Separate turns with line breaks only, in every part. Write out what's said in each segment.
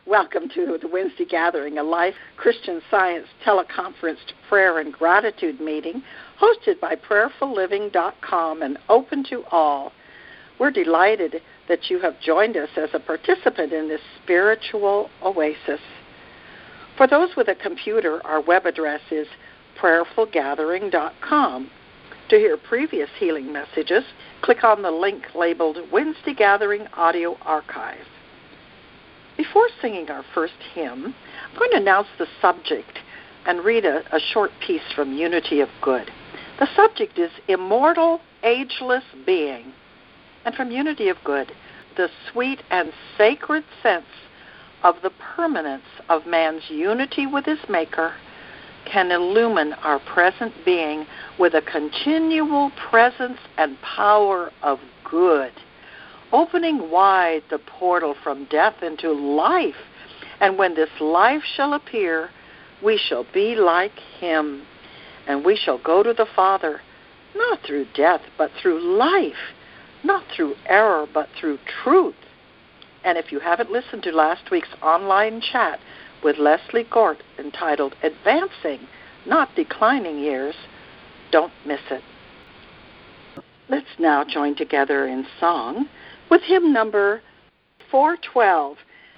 Welcome to the Wednesday Gathering, a live Christian Science teleconferenced prayer and gratitude meeting hosted by prayerfulliving.com and open to all. We're delighted that you have joined us as a participant in this spiritual oasis. For those with a computer, our web address is prayerfullgathering.com. To hear previous healing messages, click on the link labeled Wednesday Gathering Audio Archive. Before singing our first hymn, I'm going to announce the subject and read a short piece from Unity of Good. The subject is Immortal, Ageless Being. And from Unity of Good, the sweet and sacred sense of the permanence of man's unity with his Maker can illumine our present being with a continual presence and power of good, opening wide the portal from death into life. And when this life shall appear, we shall be like him, and we shall go to the Father, not through death, but through life, not through error, but through truth. And if you haven't listened to last week's online chat with Leslie Gort entitled Advancing, Not Declining Years, don't miss it. Let's now join together in song with hymn number 412.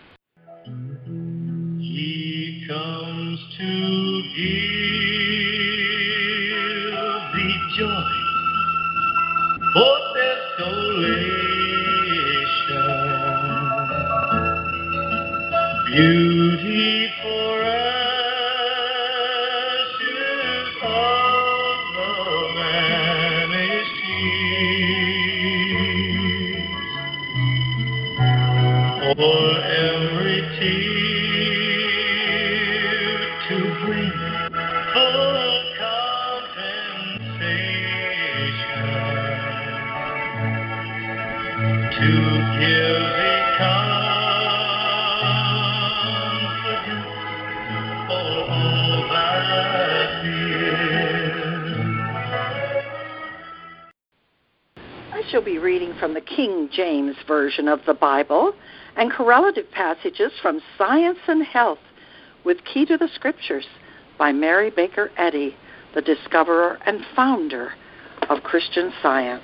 He comes to give thee joy for desolation, beauty for ashes of the vanished years, for every tear to bring full compensation, to give thee confidence for all thy fears.
I shall be reading from the King James Version of the Bible and correlative passages from Science and Health with Key to the Scriptures by Mary Baker Eddy, the discoverer and founder of Christian Science.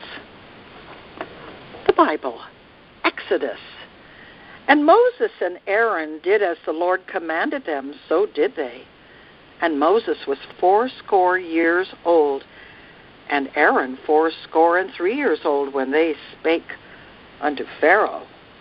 The Bible, Exodus. And Moses and Aaron did as the Lord commanded them, so did they. And Moses was 80 years old, and Aaron 83 years old when they spake unto Pharaoh.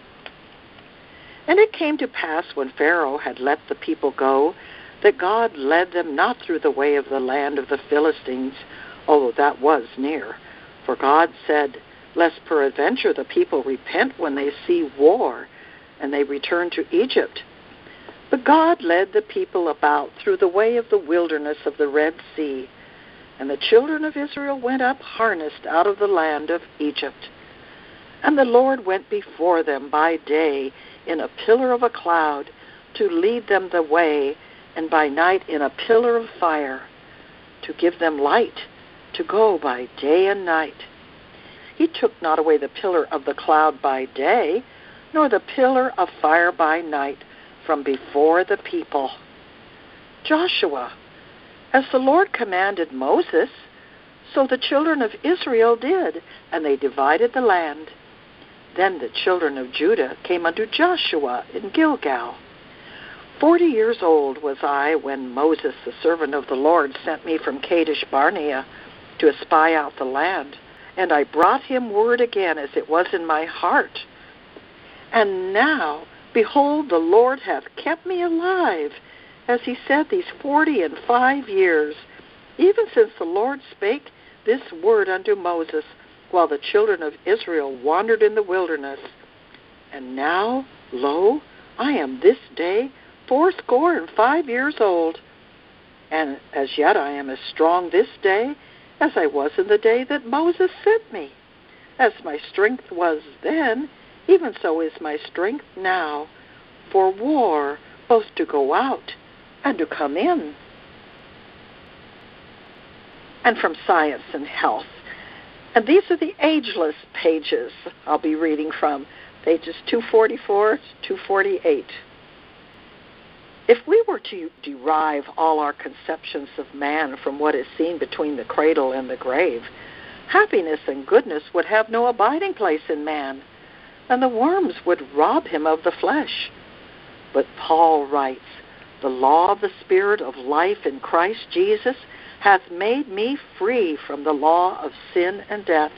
And it came to pass when Pharaoh had let the people go, that God led them not through the way of the land of the Philistines, although that was near. For God said, lest peradventure the people repent when they see war, and they return to Egypt. But God led the people about through the way of the wilderness of the Red Sea, and the children of Israel went up harnessed out of the land of Egypt. And the Lord went before them by day in a pillar of a cloud to lead them the way, and by night in a pillar of fire to give them light to go by day and night. He took not away the pillar of the cloud by day, nor the pillar of fire by night from before the people. Joshua, as the Lord commanded Moses, so the children of Israel did, and they divided the land. Then the children of Judah came unto Joshua in Gilgal. 40 years old was I when Moses, the servant of the Lord, sent me from Kadesh Barnea to espy out the land. And I brought him word again as it was in my heart. And now, behold, the Lord hath kept me alive, as he said, these 45 years, even since the Lord spake this word unto Moses, while the children of Israel wandered in the wilderness. And now, lo, I am this day 85 years old, and as yet I am as strong this day as I was in the day that Moses sent me. As my strength was then, even so is my strength now, for war, both to go out and to come in. And from Science and Health. And these are the ageless pages I'll be reading from, pages 244 to 248. If we were to derive all our conceptions of man from what is seen between the cradle and the grave, happiness and goodness would have no abiding place in man, and the worms would rob him of the flesh. But Paul writes, "The law of the Spirit of life in Christ Jesus hath made me free from the law of sin and death."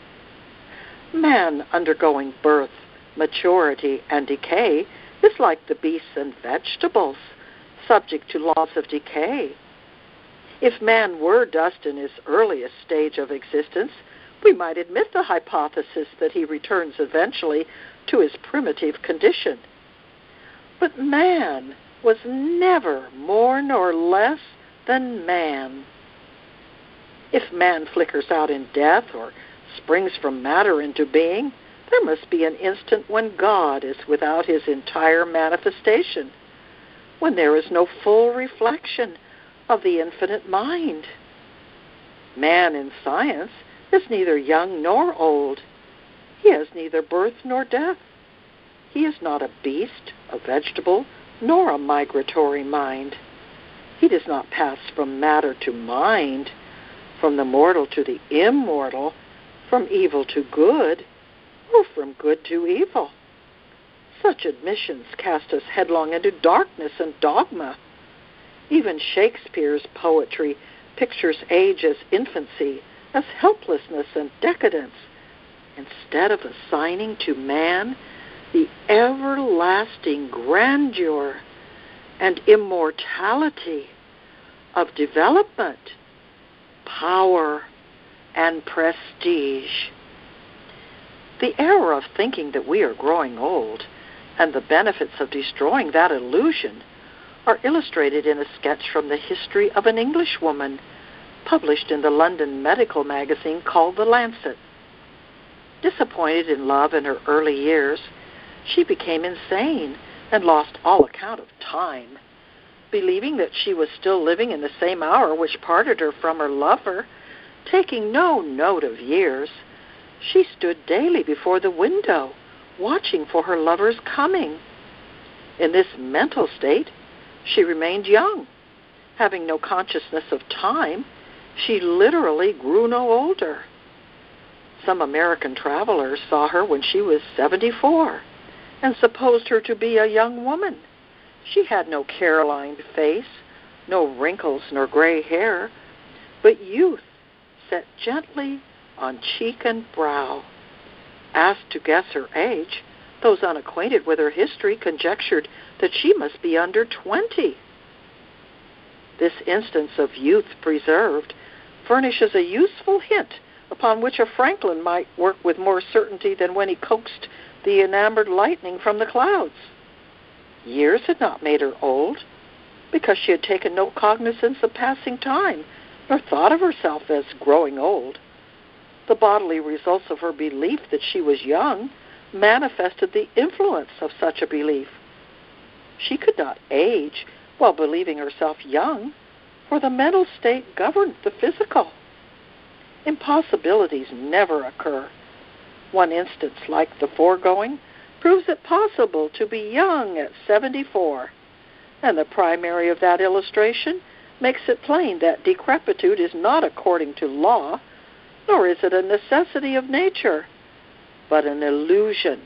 Man undergoing birth, maturity, and decay is like the beasts and vegetables, subject to laws of decay. If man were dust in his earliest stage of existence, we might admit the hypothesis that he returns eventually to his primitive condition. But man was never more nor less than man. If man flickers out in death or springs from matter into being, there must be an instant when God is without his entire manifestation, when there is no full reflection of the infinite mind. Man in science is neither young nor old. He has neither birth nor death. He is not a beast, a vegetable, nor a migratory mind. He does not pass from matter to mind, from the mortal to the immortal, from evil to good, or from good to evil. Such admissions cast us headlong into darkness and dogma. Even Shakespeare's poetry pictures age as infancy, as helplessness and decadence, instead of assigning to man the everlasting grandeur and immortality of development, power, and prestige. The error of thinking that we are growing old and the benefits of destroying that illusion are illustrated in a sketch from the history of an Englishwoman published in the London medical magazine called The Lancet. Disappointed in love in her early years, she became insane and lost all account of time. Believing that she was still living in the same hour which parted her from her lover, taking no note of years, she stood daily before the window, watching for her lover's coming. In this mental state, she remained young. Having no consciousness of time, she literally grew no older. Some American travelers saw her when she was 74 and supposed her to be a young woman. She had no care-lined face, no wrinkles nor gray hair, but youth set gently on cheek and brow. Asked to guess her age, those unacquainted with her history conjectured that she must be under 20. This instance of youth preserved furnishes a useful hint upon which a Franklin might work with more certainty than when he coaxed the enamored lightning from the clouds. Years had not made her old, because she had taken no cognizance of passing time, nor thought of herself as growing old. The bodily results of her belief that she was young manifested the influence of such a belief. She could not age while believing herself young, for the mental state governed the physical. Impossibilities never occur. One instance like the foregoing proves it possible to be young at 74, and the primary of that illustration makes it plain that decrepitude is not according to law, nor is it a necessity of nature, but an illusion.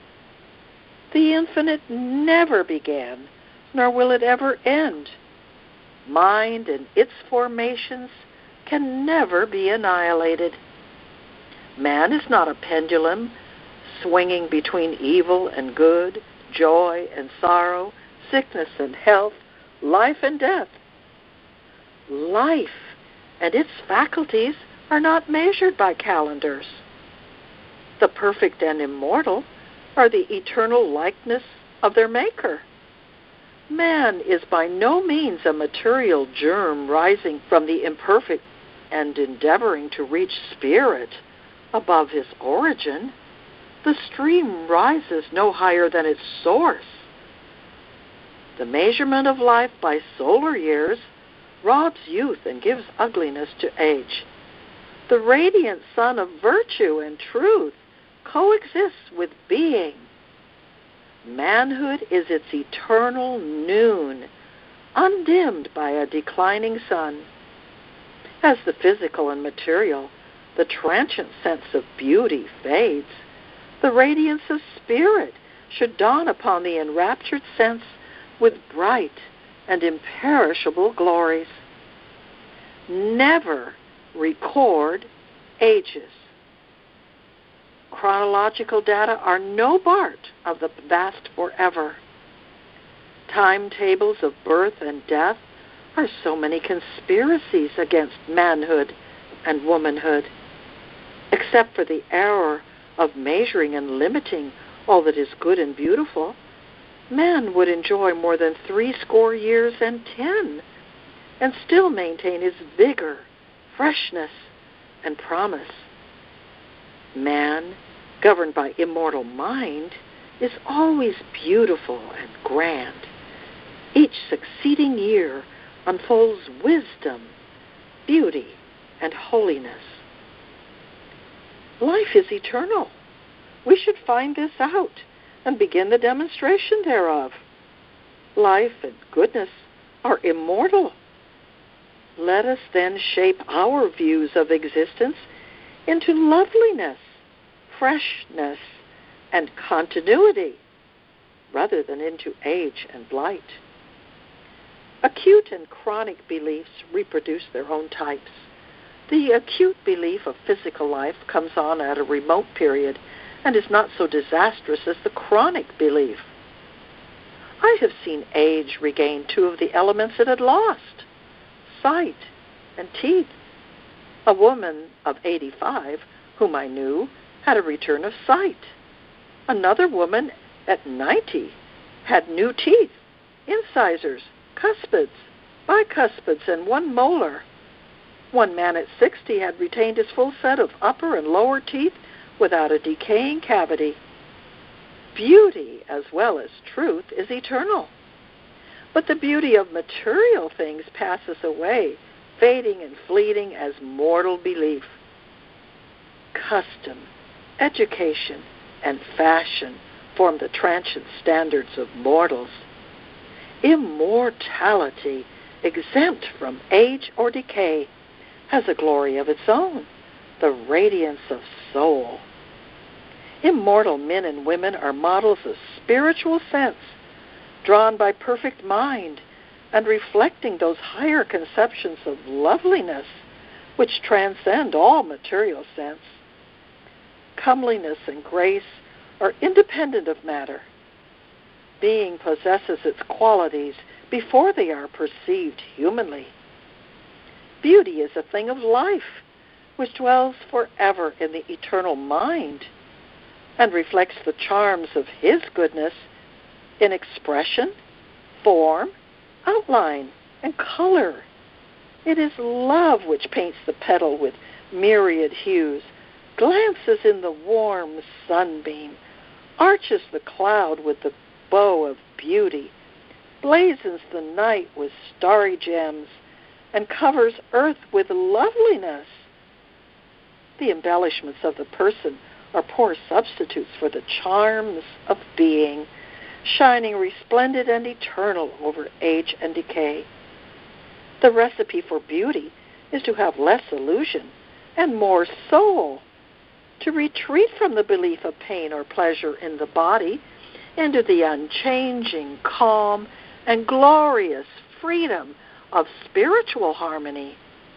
The infinite never began, nor will it ever end. Mind and its formations can never be annihilated. Man is not a pendulum swinging between evil and good, joy and sorrow, sickness and health, life and death. Life and its faculties are not measured by calendars. The perfect and immortal are the eternal likeness of their Maker. Man is by no means a material germ rising from the imperfect and endeavoring to reach spirit above his origin. The stream rises no higher than its source. The measurement of life by solar years robs youth and gives ugliness to age. The radiant sun of virtue and truth coexists with being. Manhood is its eternal noon, undimmed by a declining sun. As the physical and material, the transient sense of beauty fades, the radiance of spirit should dawn upon the enraptured sense with bright and imperishable glories. Never record ages. Chronological data are no part of the vast forever. Timetables of birth and death are so many conspiracies against manhood and womanhood. Except for the error of measuring and limiting all that is good and beautiful, man would enjoy more than 80 years and 10, and still maintain his vigor, freshness, and promise. Man, governed by immortal mind, is always beautiful and grand. Each succeeding year unfolds wisdom, beauty, and holiness. Life is eternal. We should find this out and begin the demonstration thereof. Life and goodness are immortal. Let us then shape our views of existence into loveliness, freshness, and continuity, rather than into age and blight. Acute and chronic beliefs reproduce their own types. The acute belief of physical life comes on at a remote period and is not so disastrous as the chronic belief. I have seen age regain 2 of the elements it had lost, sight and teeth. A woman of 85, whom I knew, had a return of sight. Another woman at 90 had new teeth, incisors, cuspids, bicuspids, and 1 molar. One man at 60 had retained his full set of upper and lower teeth without a decaying cavity. Beauty, as well as truth, is eternal. But the beauty of material things passes away, fading and fleeting as mortal belief. Custom, education, and fashion form the transient standards of mortals. Immortality, exempt from age or decay, has a glory of its own, the radiance of soul. Immortal men and women are models of spiritual sense, drawn by perfect mind and reflecting those higher conceptions of loveliness which transcend all material sense. Comeliness and grace are independent of matter. Being possesses its qualities before they are perceived humanly. Beauty is a thing of life, which dwells forever in the eternal mind and reflects the charms of His goodness in expression, form, outline, and color. It is love which paints the petal with myriad hues, glances in the warm sunbeam, arches the cloud with the bow of beauty, blazons the night with starry gems, and covers earth with loveliness. The embellishments of the person are poor substitutes for the charms of being, shining resplendent and eternal over age and decay. The recipe for beauty is to have less illusion and more soul, to retreat from the belief of pain or pleasure in the body into the unchanging, calm, and glorious freedom of spiritual harmony.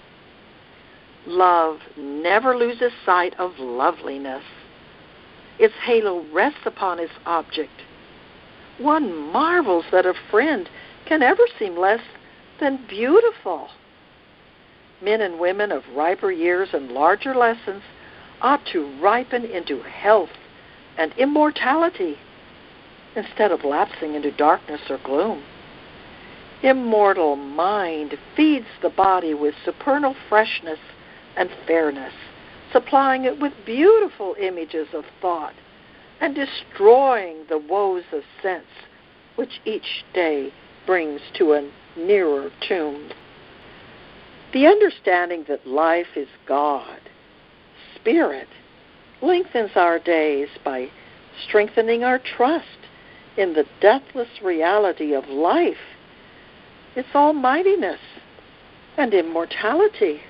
Love never loses sight of loveliness. Its halo rests upon its object. One marvels that a friend can ever seem less than beautiful. Men and women of riper years and larger lessons ought to ripen into health and immortality instead of lapsing into darkness or gloom. Immortal mind feeds the body with supernal freshness and fairness, supplying it with beautiful images of thought and destroying the woes of sense which each day brings to a nearer tomb. The understanding that life is God, Spirit, lengthens our days by strengthening our trust in the deathless reality of life its almightiness and immortality.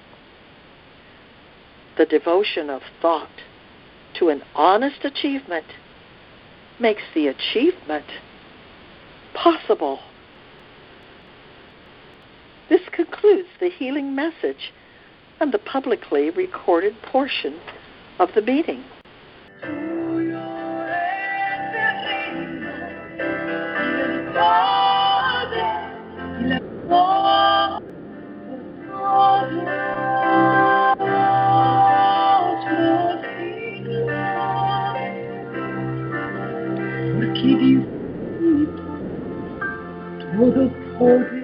The devotion of thought to an honest achievement makes the achievement possible. This concludes the healing message and the publicly recorded portion of the meeting.
Give you todo poder.